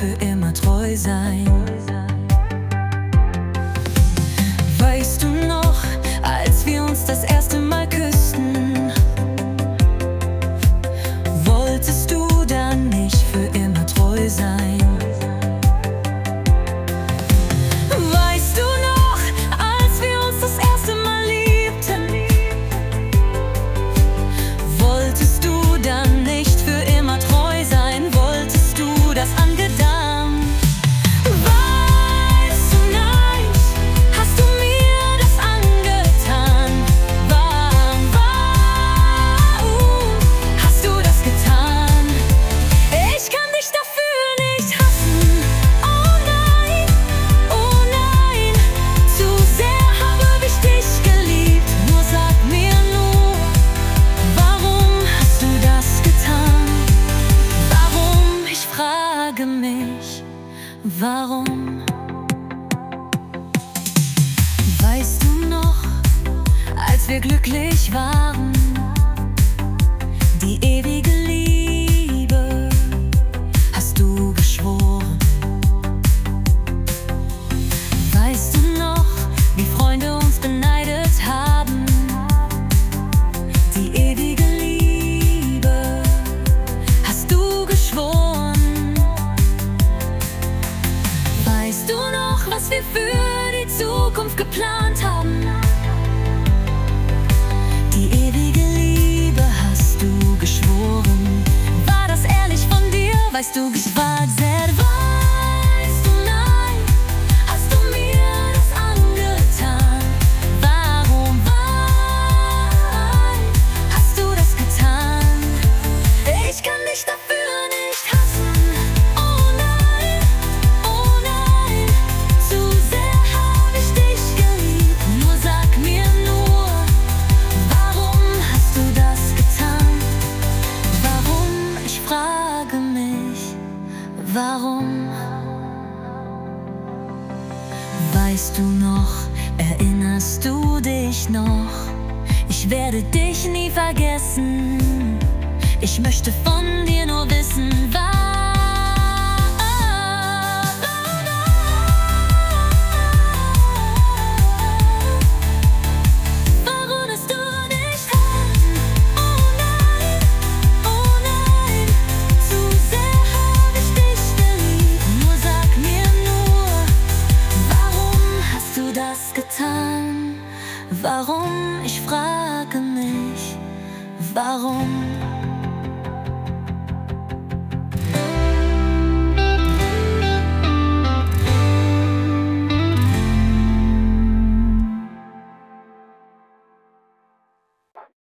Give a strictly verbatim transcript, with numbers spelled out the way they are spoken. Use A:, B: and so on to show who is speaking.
A: für immer treu sein. Weißt du noch, als wir uns das erste Mal küssten, wolltest du dann nicht für immer treu sein? Weißt du noch, als wir uns das erste Mal liebten, wolltest du dann nicht für immer treu sein? Wolltest du das angedammt? Weißt du, nein, hast du mir das angetan? Warum, warum hast du das getan? Ich kann dich dafür nicht hassen. Oh nein, oh nein, zu sehr habe ich dich geliebt. Nur sag mir nur, warum hast du das getan? Warum? Ich frage mich, warum? Weißt du noch, als wir glücklich waren, die ewige Liebe hast du geschworen? Weißt du noch, wie Freunde uns beneidet haben? Die ewige Liebe hast du geschworen. Weißt du noch, was wir für die Zukunft geplant haben? Die ewige Liebe hast du geschworen. War das ehrlich von dir? Weißt du, es war sehr. Weißt du, nein, hast du mir das angetan? Warum, warum hast du das getan? Ich kann dich dafür nicht hassen. Oh nein, oh nein, zu sehr habe ich dich geliebt. Nur sag mir nur, warum hast du das getan? Warum? Ich frage mich, warum? Weißt du noch, erinnerst du dich noch? Ich werde dich nie vergessen. Ich möchte von dir nur wissen, warum? Warum hast du nicht getan? Oh nein, oh nein, zu sehr habe ich dich geliebt. Nur sag mir nur, warum hast du das getan? Warum? Ich frage mich, warum?